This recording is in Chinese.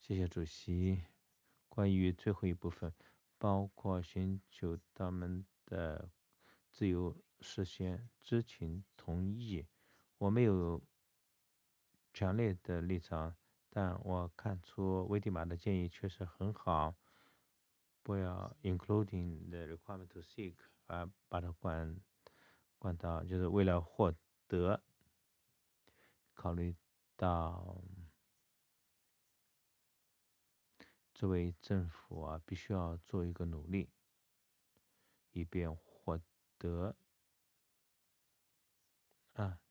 谢谢主席。关于最后一部分，包括寻求他们的自由实现知情同意，我没有强烈的立场，但我看出威蒂玛的建议确实很好，不要 including the requirement to seek， 而把它灌到就是为了获得，考虑到作为政府必须要做一个努力，以便获得